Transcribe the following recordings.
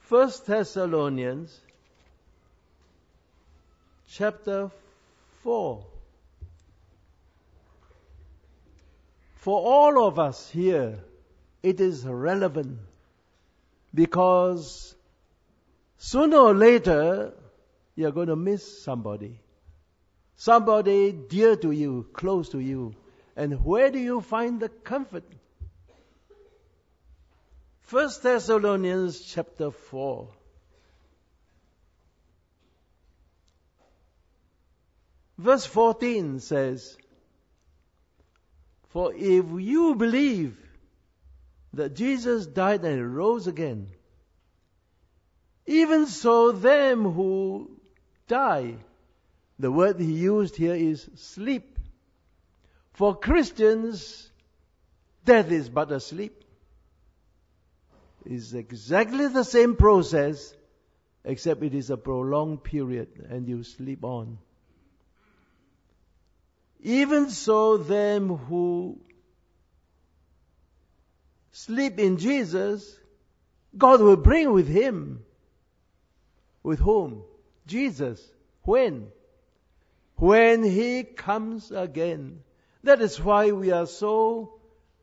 1 Thessalonians chapter 4. For all of us here, it is relevant because sooner or later, you're going to miss somebody. Somebody dear to you, close to you. And where do you find the comfort? 1 Thessalonians chapter 4. Verse 14 says, For if you believe that Jesus died and rose again, even so them who die, the word he used here is sleep. For Christians, death is but a sleep. It's exactly the same process, except it is a prolonged period and you sleep on. Even so, them who sleep in Jesus, God will bring with Him. With whom? Jesus. When? When He comes again. That is why we are so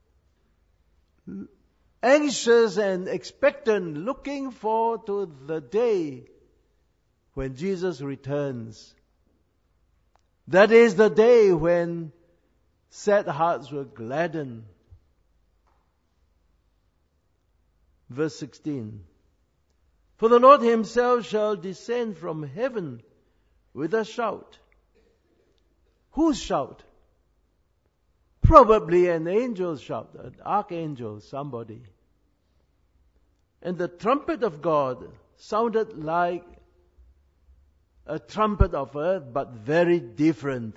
anxious and expectant, looking forward to the day when Jesus returns. That is the day when sad hearts will gladden. Verse 16. For the Lord Himself shall descend from heaven with a shout. Whose shout? Probably an angel's shout, an archangel, somebody. And the trumpet of God sounded like a trumpet of earth, but very different.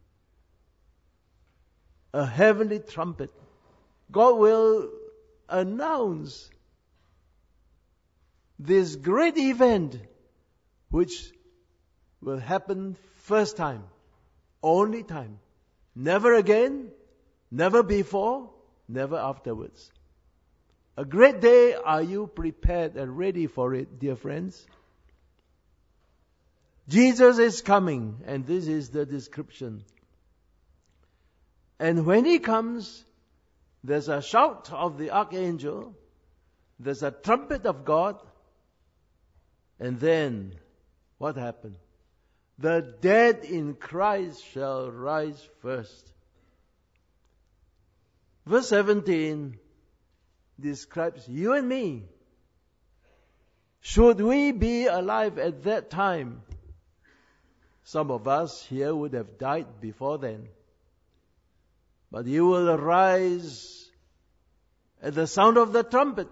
A heavenly trumpet. God will announce this great event which will happen first time, only time. Never again, never before, never afterwards. A great day. Are you prepared and ready for it, dear friends? Jesus is coming, and this is the description. And when He comes, there's a shout of the archangel, there's a trumpet of God, and then, what happened? The dead in Christ shall rise first. Verse 17 describes you and me. Should we be alive at that time? Some of us here would have died before then. But you will arise at the sound of the trumpet.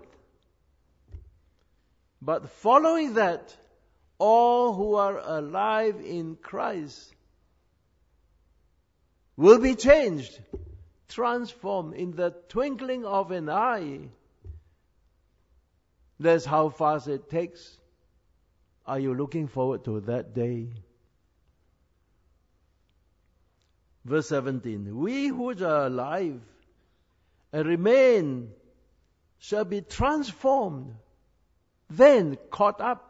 But following that, all who are alive in Christ will be changed, transformed in the twinkling of an eye. That's how fast it takes. Are you looking forward to that day? Verse 17, we who are alive and remain shall be transformed, then caught up.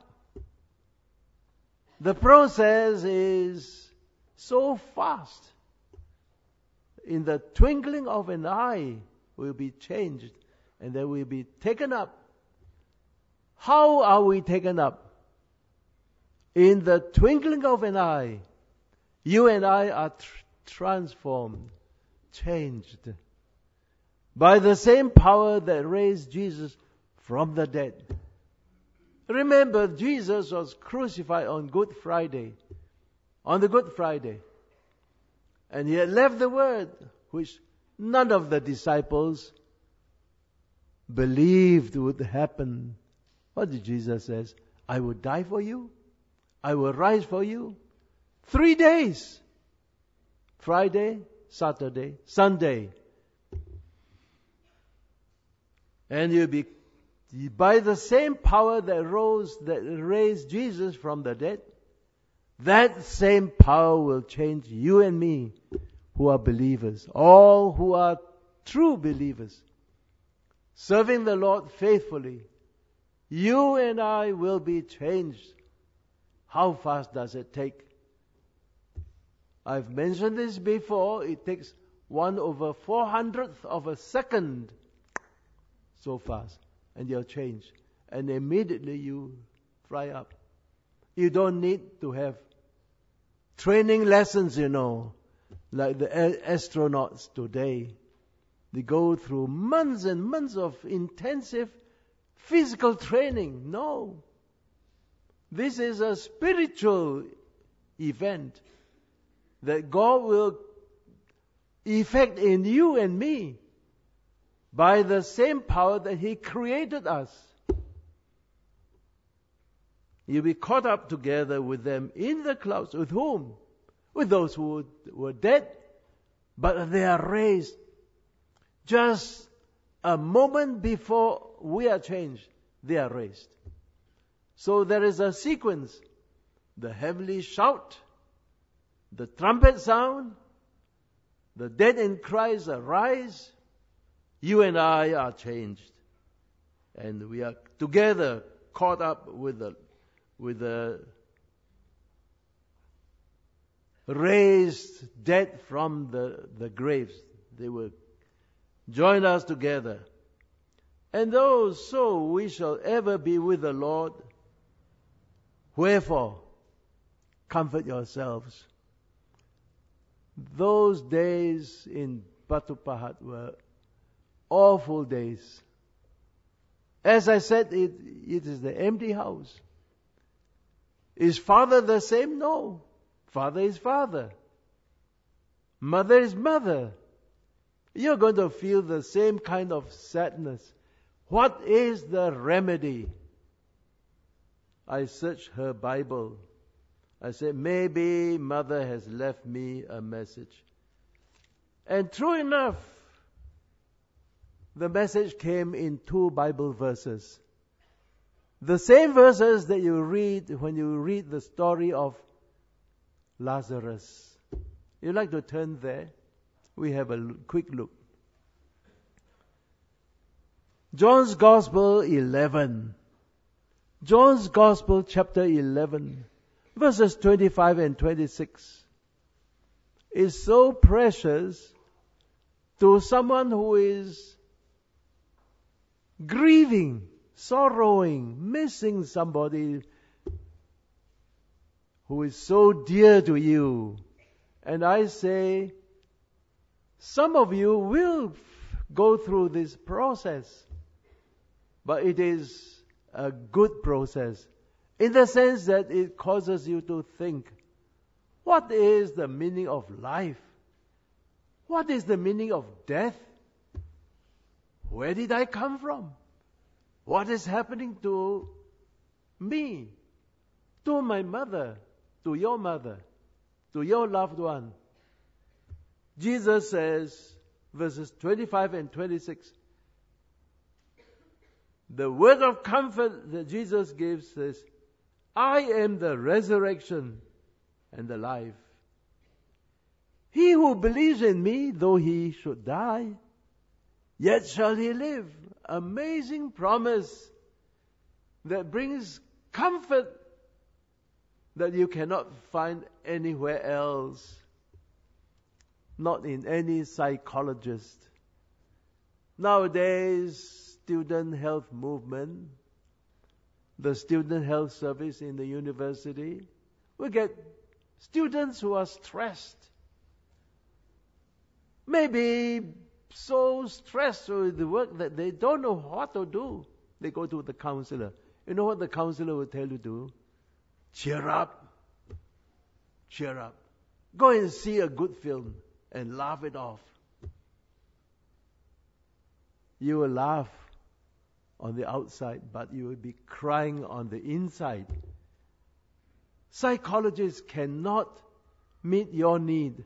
The process is so fast. In the twinkling of an eye, we'll be changed and then we'll be taken up. How are we taken up? In the twinkling of an eye, you and I are transformed, changed by the same power that raised Jesus from the dead. Remember, Jesus was crucified on Good Friday, on the Good Friday. And He had left the word which none of the disciples believed would happen. What did Jesus say? I will die for you. I will rise for you. 3 days. Friday, Saturday, Sunday. And you'll be, by the same power that raised Jesus from the dead, that same power will change you and me who are believers. All who are true believers. Serving the Lord faithfully. you and I will be changed. How fast does it take? I've mentioned this before. It takes 1/400th of a second. So fast. And you're changed. And immediately you fly up. You don't need to have training lessons, like the astronauts today. They go through months and months of intensive physical training. No. This is a spiritual event that God will effect in you and me by the same power that He created us. You'll be caught up together with them in the clouds. With whom? With those who were dead, but they are raised. Just a moment before we are changed, they are raised. So there is a sequence. The heavenly shout, the trumpet sound, the dead in Christ arise. You and I are changed. And we are together caught up with the raised dead from the graves. They will join us together. And those, so we shall ever be with the Lord. Wherefore, comfort yourselves. Those days in Batu Pahat were awful days. As I said, it is the empty house. Is father the same? No. Father is father. Mother is mother. You're going to feel the same kind of sadness. What is the remedy? I searched her Bible. I said, maybe mother has left me a message. And true enough, the message came in 2 Bible verses. The same verses that you read when you read the story of Lazarus. You'd like to turn there? We have a quick look. John's Gospel 11. John's Gospel chapter 11, verses 25 and 26 is so precious to someone who is grieving, sorrowing, missing somebody who is so dear to you. And I say, some of you will go through this process, but it is a good process in the sense that it causes you to think, what is the meaning of life? What is the meaning of death? Where did I come from? What is happening to me, to my mother, to your mother, to your loved one? Jesus says, verses 25 and 26, the word of comfort that Jesus gives says, I am the resurrection and the life. He who believes in me, though he should die, yet shall he live. Amazing promise that brings comfort that you cannot find anywhere else. Not in any psychologist. Nowadays, student health movement, the student health service in the university, we get students who are stressed. Maybe so stressed with the work that they don't know what to do. They go to the counselor. You know what the counselor will tell you to do? Cheer up. Cheer up. Go and see a good film and laugh it off. You will laugh on the outside, but you will be crying on the inside. Psychologists cannot meet your need.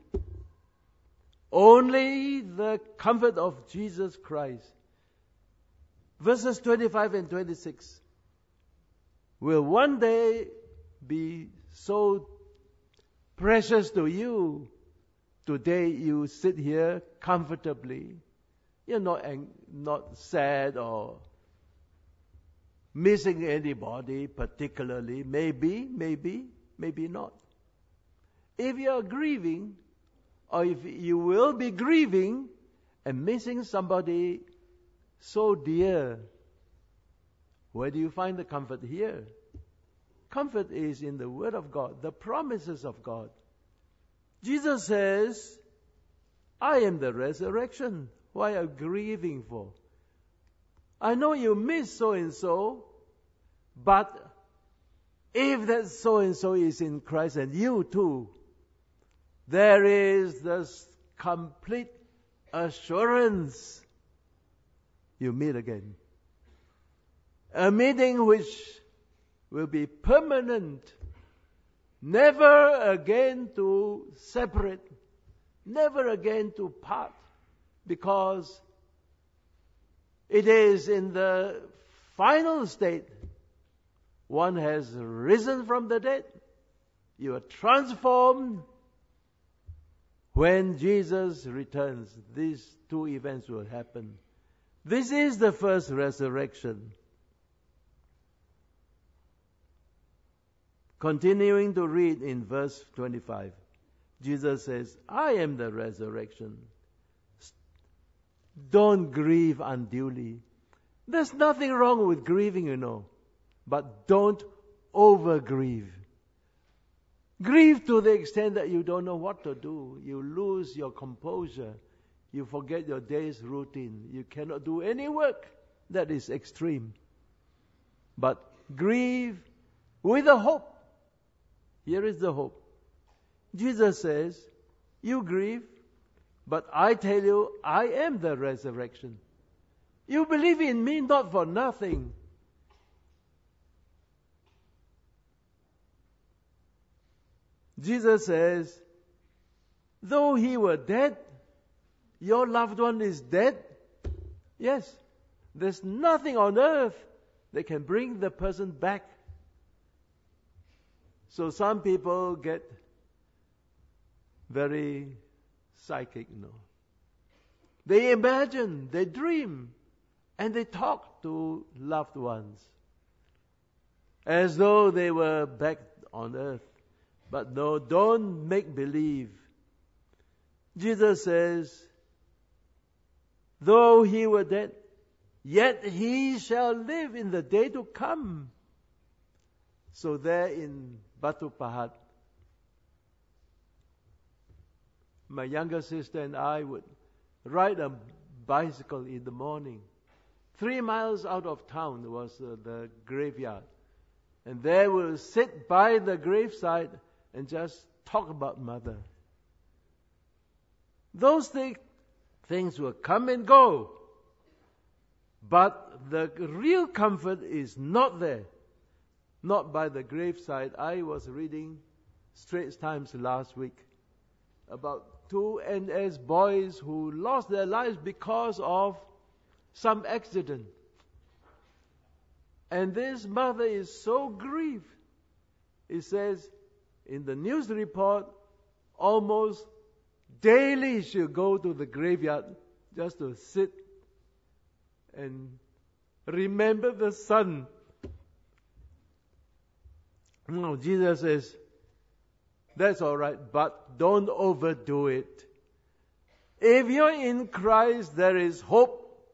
Only the comfort of Jesus Christ. Verses 25 and 26 will one day be so precious to you. Today you sit here comfortably. You're not sad or missing anybody particularly, maybe not. If you are grieving, or if you will be grieving and missing somebody so dear, where do you find the comfort here? Comfort is in the Word of God, the promises of God. Jesus says, I am the resurrection. Why are you grieving for? I know you miss so-and-so, but if that so-and-so is in Christ and you too, there is this complete assurance you meet again. A meeting which will be permanent, never again to separate, never again to part, because it is in the final state. One has risen from the dead. You are transformed. When Jesus returns, these two events will happen. This is the first resurrection. Continuing to read in verse 25, Jesus says, I am the resurrection. Don't grieve unduly. There's nothing wrong with grieving, but don't over-grieve. Grieve to the extent that you don't know what to do. You lose your composure. You forget your day's routine. You cannot do any work. That is extreme. But grieve with a hope. Here is the hope. Jesus says, you grieve, but I tell you, I am the resurrection. You believe in me not for nothing. Jesus says, though he were dead, your loved one is dead. Yes, there's nothing on earth that can bring the person back. So some people get very psychic, They imagine, they dream, and they talk to loved ones as though they were back on earth. But no, don't make believe. Jesus says, though he were dead, yet he shall live in the day to come. So there in Batu Pahat, my younger sister and I would ride a bicycle in the morning. 3 miles out of town was the graveyard. And there we'll sit by the graveside and just talk about Mother. Those things will come and go. But the real comfort is not there. Not by the graveside. I was reading Straits Times last week about 2 NS boys who lost their lives because of some accident. And this mother is so grieved. It says in the news report, almost daily she'll go to the graveyard just to sit and remember the son. No, Jesus says, that's all right, but don't overdo it. If you're in Christ, there is hope.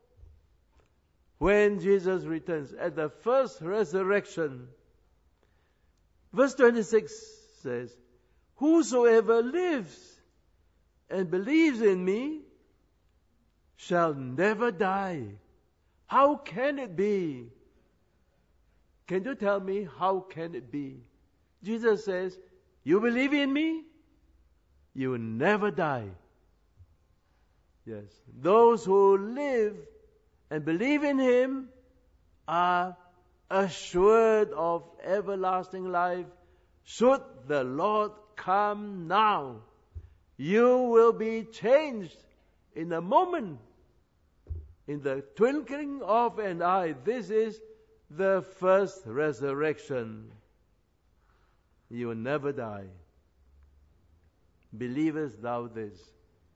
When Jesus returns at the first resurrection, verse 26 says, whosoever lives and believes in me shall never die. How can it be? Can you tell me how can it be? Jesus says, you believe in me, you will never die. Yes, those who live and believe in him are assured of everlasting life. Should the Lord come now, you will be changed in a moment, in the twinkling of an eye. This is the first resurrection. You will never die. Believest thou this?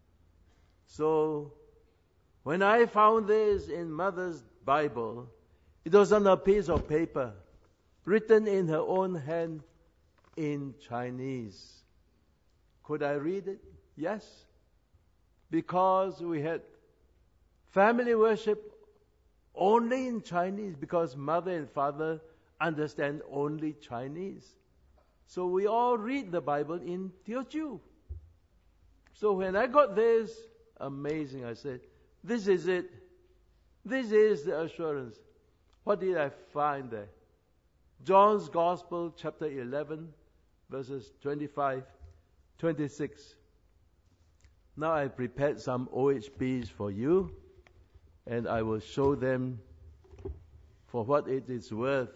So, when I found this in Mother's Bible, It was on a piece of paper, written in her own hand in Chinese. Could I read it? Yes. Because we had family worship only in Chinese, because mother and father understand only Chinese. So we all read the Bible in Teochew. So when I got this, amazing, I said, this is it. This is the assurance. What did I find there? John's Gospel, chapter 11, verses 25, 26. Now I prepared some OHPs for you, and I will show them for what it is worth.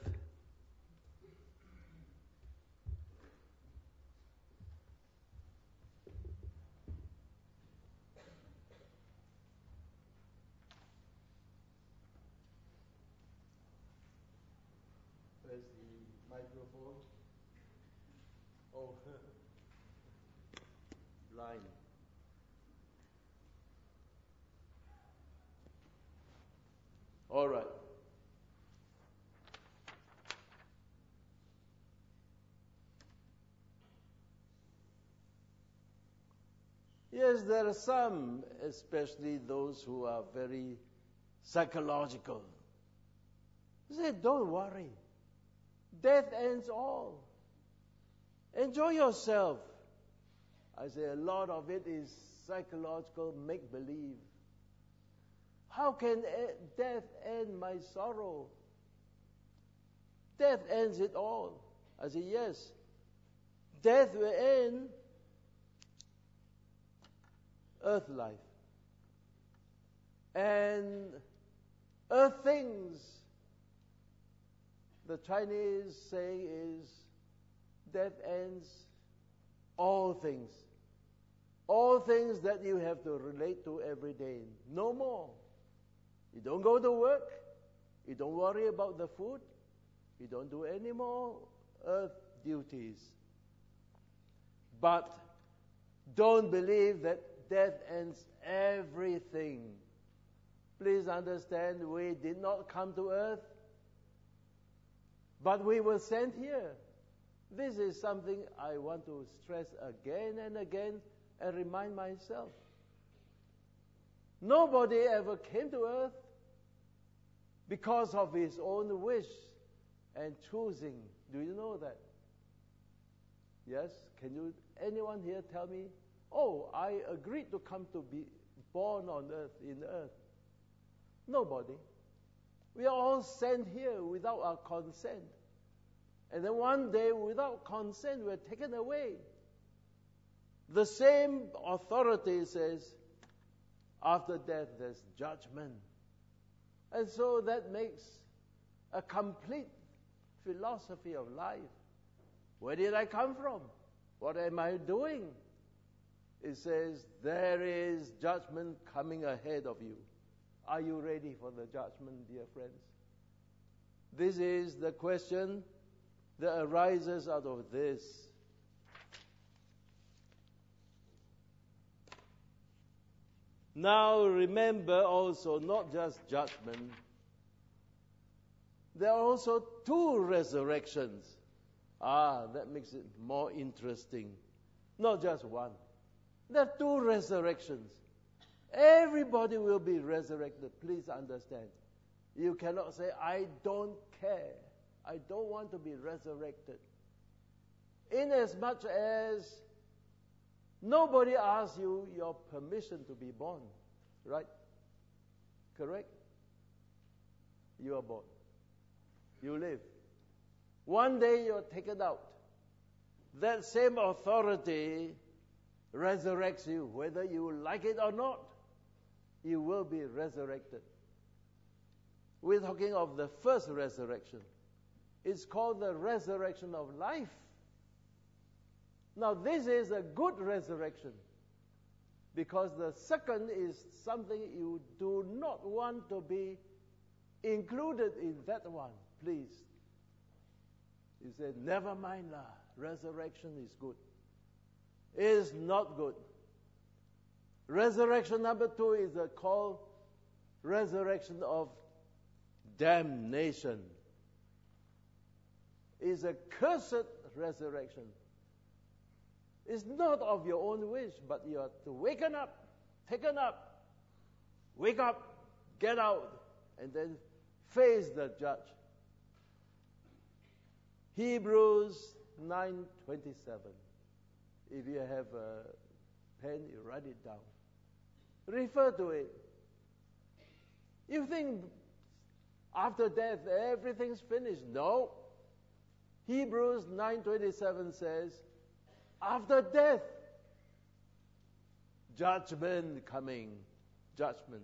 Where's the microphone? Oh, blind. All right. Yes, there are some, especially those who are very psychological. They say, don't worry. Death ends all. Enjoy yourself. I say a lot of it is psychological make-believe. How can death end my sorrow? Death ends it all. I say, yes. Death will end earth life. And earth things, the Chinese saying is, death ends all things. All things that you have to relate to every day. No more. You don't go to work. You don't worry about the food. You don't do any more earth duties. But don't believe that death ends everything. Please understand, we did not come to earth, but we were sent here. This is something I want to stress again and again and remind myself. Nobody ever came to earth because of his own wish and choosing. Do you know that? Yes? Can you, anyone here tell me, oh, I agreed to come to be born on earth, in earth? Nobody. We are all sent here without our consent. And then one day, without consent, we're taken away. The same authority says, after death, there's judgment. And so that makes a complete philosophy of life. Where did I come from? What am I doing? It says, there is judgment coming ahead of you. Are you ready for the judgment, dear friends? This is the question that arises out of this. Now remember also, not just judgment, there are also two resurrections. That makes it more interesting. Not just one. There are two resurrections. Everybody will be resurrected. Please understand. You cannot say, I don't care. I don't want to be resurrected. Inasmuch as nobody asks you your permission to be born. Right? Correct? You are born. You live. One day you're taken out. That same authority resurrects you. Whether you like it or not, you will be resurrected. We're talking of the first resurrection. It's called the resurrection of life. Now this is a good resurrection, because the second is something you do not want to be included in that one. Please. He said, never mind lah, resurrection is good. It is not good. Resurrection number 2 is called resurrection of damnation. It's a cursed resurrection. It's not of your own wish, but you are to waken up, taken up, wake up, get out, and then face the judge. Hebrews 9:27. If you have a pen, you write it down. Refer to it. You think after death everything's finished? No. Hebrews 9:27 says, after death, judgment coming. Judgment.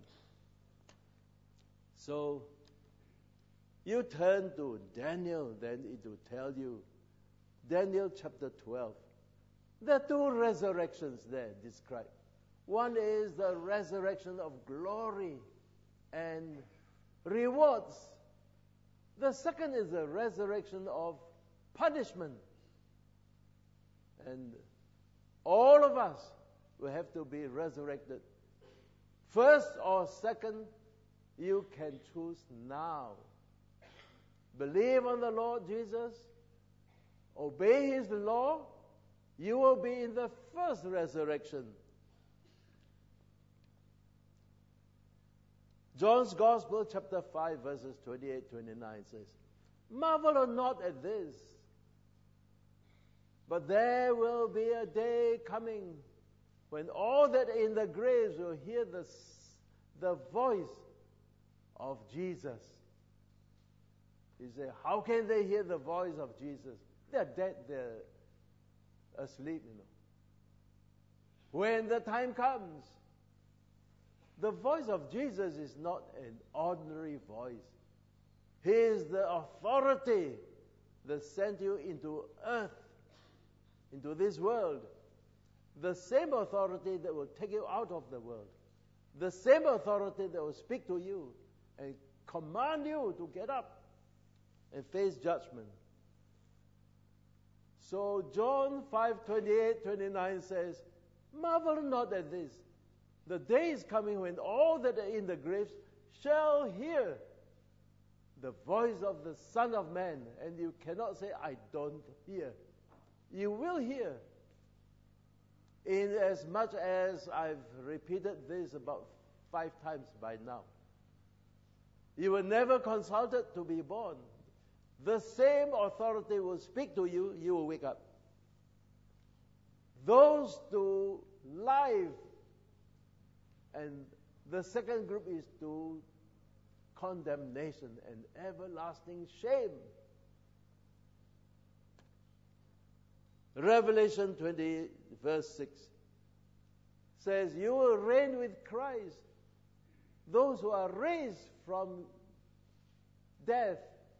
So, you turn to Daniel, then it will tell you. Daniel chapter 12. There are two resurrections there described. One is the resurrection of glory and rewards. The second is the resurrection of punishment. And all of us will have to be resurrected. First or second, you can choose now. Believe on the Lord Jesus, obey His law, you will be in the first resurrection. John's Gospel, chapter 5, verses 28-29 says, marvel not at this, but there will be a day coming when all that are in the graves will hear the voice of Jesus. You say, how can they hear the voice of Jesus? They're dead, they're asleep, When the time comes, the voice of Jesus is not an ordinary voice. He is the authority that sent you into earth, into this world. The same authority that will take you out of the world. The same authority that will speak to you and command you to get up and face judgment. So John 5:28-29 says, marvel not at this. The day is coming when all that are in the graves shall hear the voice of the Son of Man. And you cannot say, I don't hear. You will hear. In as much as I've repeated this about 5 times by now. You were never consulted to be born. The same authority will speak to you, you will wake up. Those to life, and the second group is to condemnation and everlasting shame. Revelation 20, verse 6 says, you will reign with Christ. Those who are raised from death,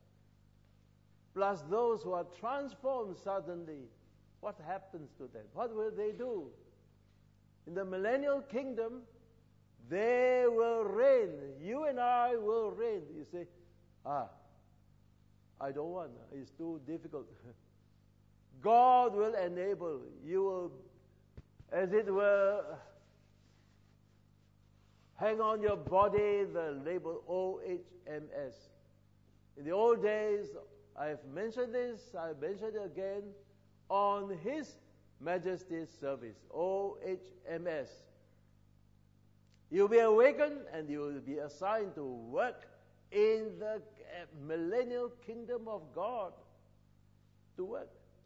plus those who are transformed suddenly, what happens to them? What will they do? In the millennial kingdom, they will reign. You and I will reign. You say, I don't want. It's too difficult. God will enable. You will, as it were, hang on your body the label OHMS. In the old days, I've mentioned this, I mentioned it again, on His Majesty's service, OHMS. You'll be awakened and you will be assigned to work in the millennial kingdom of God. To work.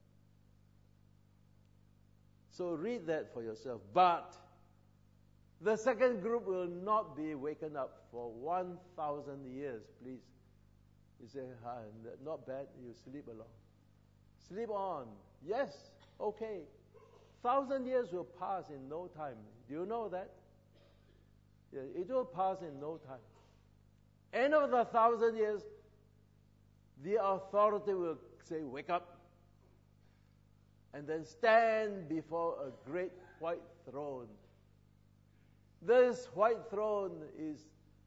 So read that for yourself. But the second group will not be waken up for 1,000 years, please. You say, not bad, you sleep along. Sleep on. Yes, okay. 1,000 years will pass in no time. Do you know that? Yeah, it will pass in no time. End of the 1,000 years, the authority will say, wake up. And then stand before a great white throne. This white throne is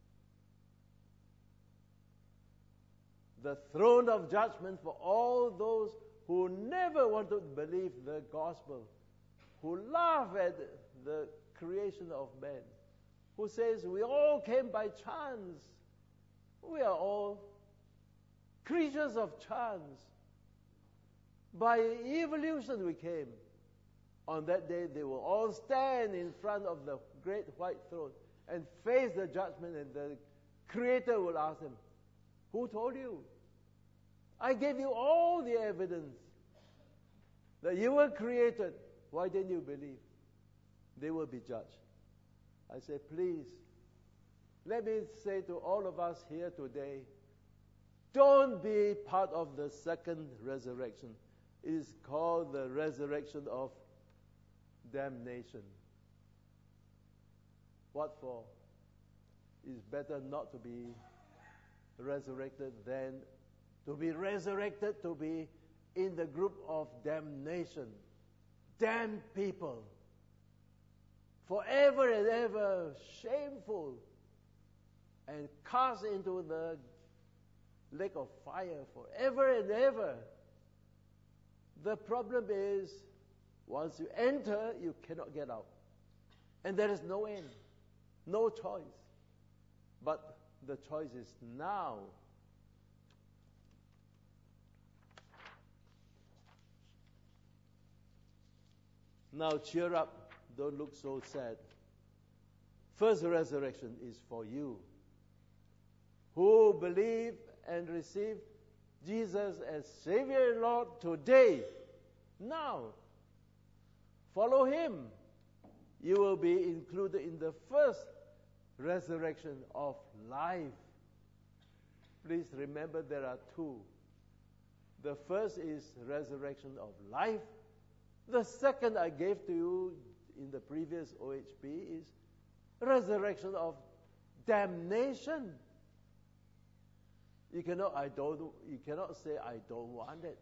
the throne of judgment for all those who never want to believe the gospel, who laugh at the creation of man, who says we all came by chance. We are all creatures of chance. By evolution we came. On that day they will all stand in front of the great white throne and face the judgment, and the Creator will ask them, who told you? I gave you all the evidence that you were created. Why didn't you believe? They will be judged. I say, please, let me say to all of us here today, don't be part of the second resurrection. It is called the resurrection of damnation. What for? It's better not to be resurrected than to be resurrected to be in the group of damnation. Damned people. Forever and ever shameful and cast into the lake of fire forever and ever. The problem is, once you enter, you cannot get out. And there is no end, no choice. But the choice is now. Now cheer up, don't look so sad. First resurrection is for you who believe and receive Jesus as Savior and Lord today, now. Follow Him. You will be included in the first resurrection of life. Please remember there are two. The first is resurrection of life. The second I gave to you in the previous OHP is resurrection of damnation. You cannot say, I don't want it.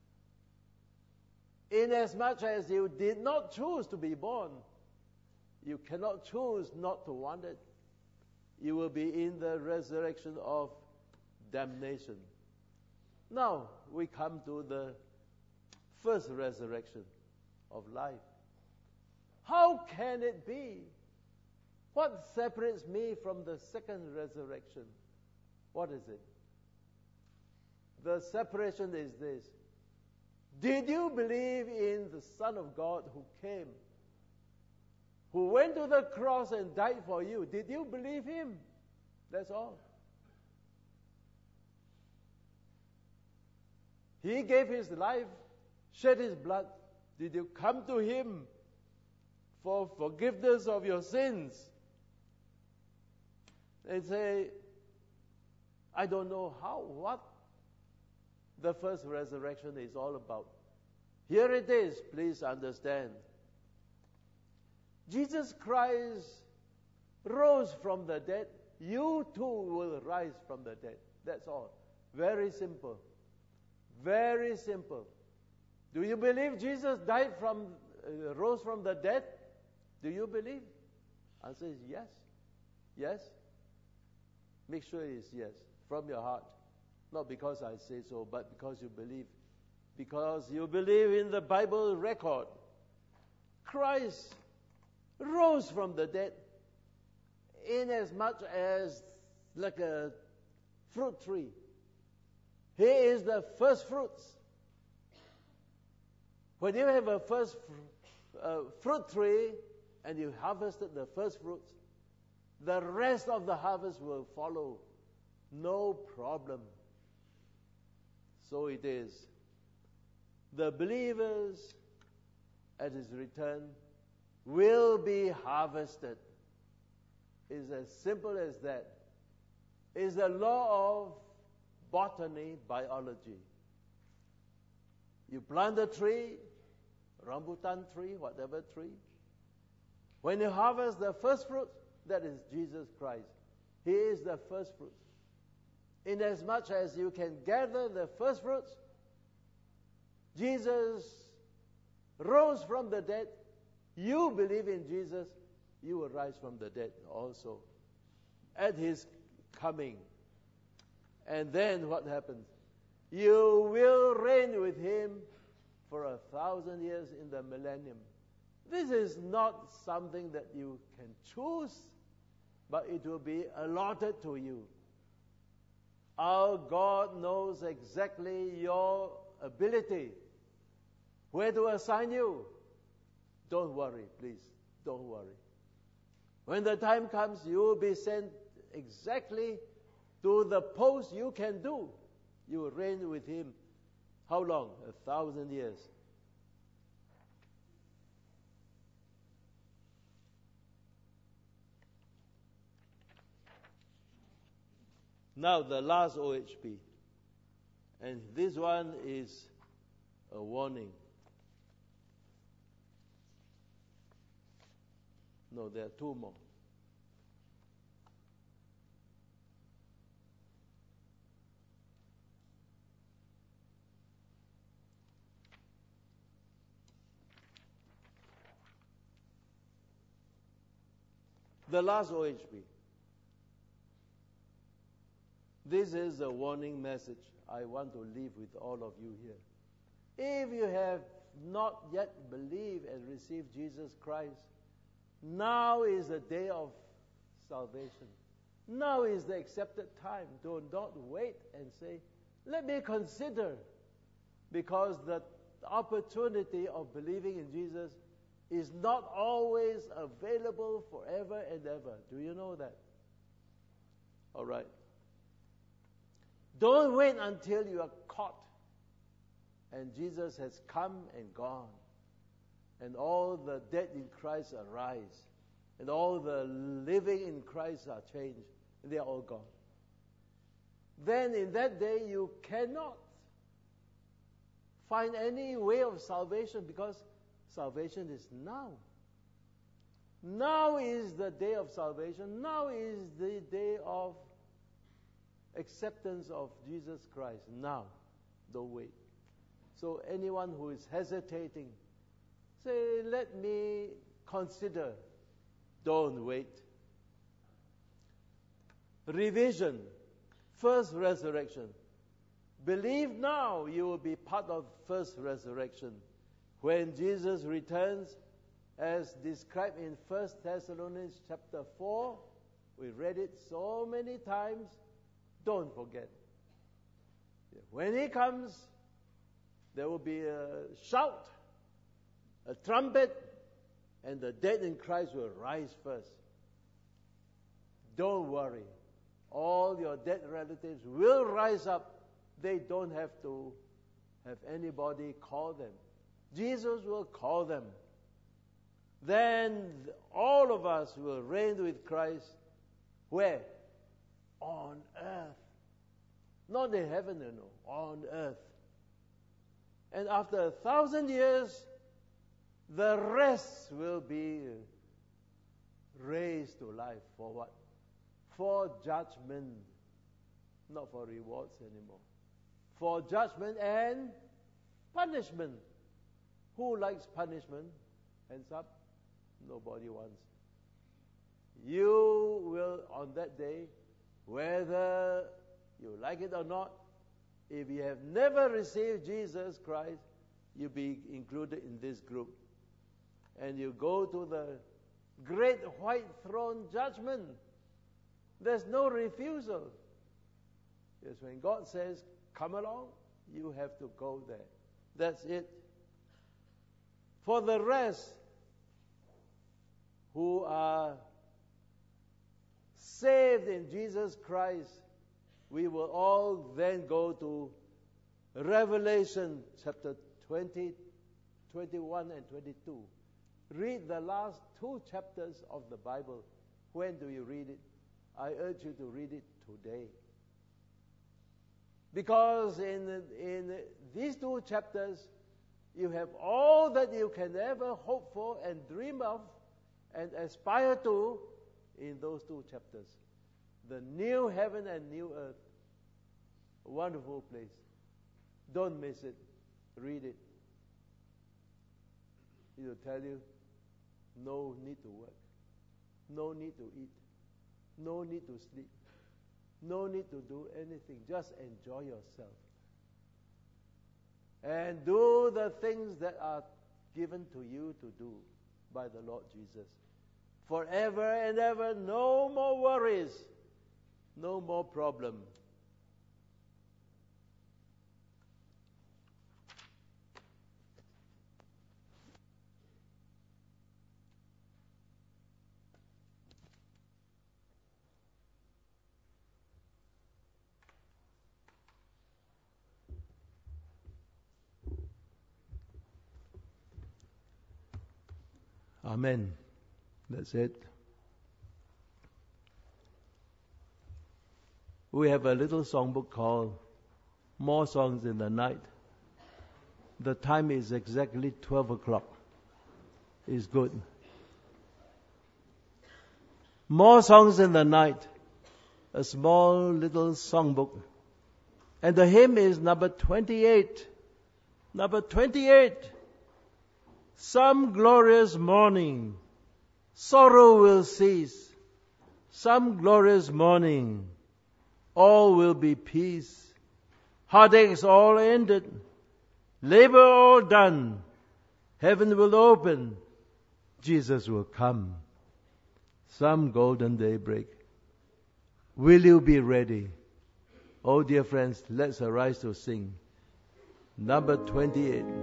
Inasmuch as you did not choose to be born, you cannot choose not to want it. You will be in the resurrection of damnation. Now, we come to the first resurrection of life. How can it be? What separates me from the second resurrection? What is it? The separation is this. Did you believe in the Son of God who came, who went to the cross and died for you? Did you believe Him? That's all. He gave His life, shed His blood. Did you come to Him for forgiveness of your sins? And say, I don't know what the first resurrection is all about. Here it is, please understand. Jesus Christ rose from the dead. You too will rise from the dead. That's all. Very simple. Very simple. Do you believe Jesus rose from the dead? Do you believe? Answer is yes. Yes? Make sure it is yes. From your heart. Not because I say so, but because you believe. Because you believe in the Bible record. Christ rose from the dead inasmuch as like a fruit tree. He is the first fruits. When you have a first fruit tree and you harvested the first fruits, the rest of the harvest will follow. No problem. So it is. The believers at His return will be harvested. It's as simple as that. It's the law of botany, biology. You plant a tree, rambutan tree, whatever tree. When you harvest the first fruit, that is Jesus Christ. He is the first fruit. Inasmuch as you can gather the first fruits, Jesus rose from the dead. You believe in Jesus, you will rise from the dead also at His coming. And then what happens? You will reign with Him for 1,000 years in the millennium. This is not something that you can choose, but it will be allotted to you. Our God knows exactly your ability, where to assign you. Don't worry, please. Don't worry. When the time comes, you will be sent exactly to the post you can do. You will reign with Him. How long? 1,000 years. Now the last OHP. And this one is a warning. No, there are two more. The last OHP. This is a warning message I want to leave with all of you here. If you have not yet believed and received Jesus Christ, now is the day of salvation. Now is the accepted time. Do not wait and say, let me consider. Because the opportunity of believing in Jesus is not always available forever and ever. Do you know that? All right. Don't wait until you are caught and Jesus has come and gone, and all the dead in Christ arise, and all the living in Christ are changed, and they are all gone. Then in that day you cannot find any way of salvation, because salvation is now. Now is the day of salvation. Now is the day of acceptance of Jesus Christ. Now. Don't wait. So anyone who is hesitating, say, let me consider. Don't wait. Revision. First resurrection. Believe now, you will be part of first resurrection. When Jesus returns, as described in 1 Thessalonians chapter 4, we read it so many times, don't forget. When He comes, there will be a shout, a trumpet, and the dead in Christ will rise first. Don't worry. All your dead relatives will rise up. They don't have to have anybody call them. Jesus will call them. Then all of us will reign with Christ. Where? On earth. Not in heaven, no. On earth. And after 1,000 years, the rest will be raised to life. For what? For judgment. Not for rewards anymore. For judgment and punishment. Who likes punishment? Hands up. Nobody wants. You will, on that day, whether you like it or not, if you have never received Jesus Christ, you'll be included in this group. And you go to the great white throne judgment. There's no refusal. Because when God says, come along, you have to go there. That's it. For the rest who are saved in Jesus Christ, we will all then go to Revelation chapter 20, 21 and 22. Read the last 2 chapters of the Bible. When do you read it? I urge you to read it today. Because in these 2 chapters, you have all that you can ever hope for and dream of and aspire to in those 2 chapters. The new heaven and new earth. A wonderful place. Don't miss it. Read it. It'll tell you, no need to work. No need to eat. No need to sleep. No need to do anything. Just enjoy yourself. And do the things that are given to you to do by the Lord Jesus. Forever and ever, no more worries. No more problem. Amen. That's it. We have a little songbook called More Songs in the Night. The time is exactly 12 o'clock. It's good. More Songs in the Night. A small little songbook. And the hymn is number 28. Number 28. Some glorious morning, sorrow will cease. Some glorious morning, all will be peace. Heartaches all ended. Labor all done. Heaven will open. Jesus will come. Some golden daybreak. Will you be ready? Oh dear friends, let's arise to sing. Number 28.